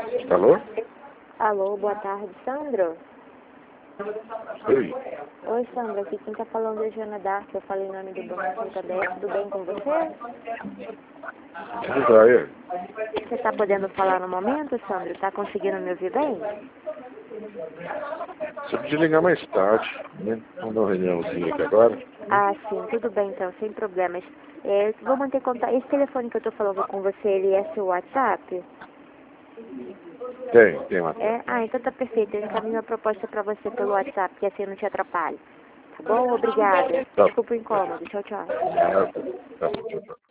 Alô? Alô, boa tarde, Sandro? Oi. Oi, Sandro, aqui quem tá falando é Joana Dark, eu falei o nome do Banco Santander, tudo bem com você? Tudo jóia? Você tá podendo falar no momento, Sandro? Tá conseguindo me ouvir bem? Você podia ligar mais tarde, né? Vamos dar uma reuniãozinha aqui agora. Ah, sim, tudo bem então, sem problemas. Vou manter contato. Esse telefone que eu tô falando com você, ele é seu WhatsApp? Tem uma. É? Ah, então tá perfeito. Eu encaminho a proposta pra você pelo WhatsApp, que assim eu não te atrapalho. Tá bom? Obrigada. Tá. Desculpa o incômodo. Tchau, tchau. Tá. Tchau, tchau.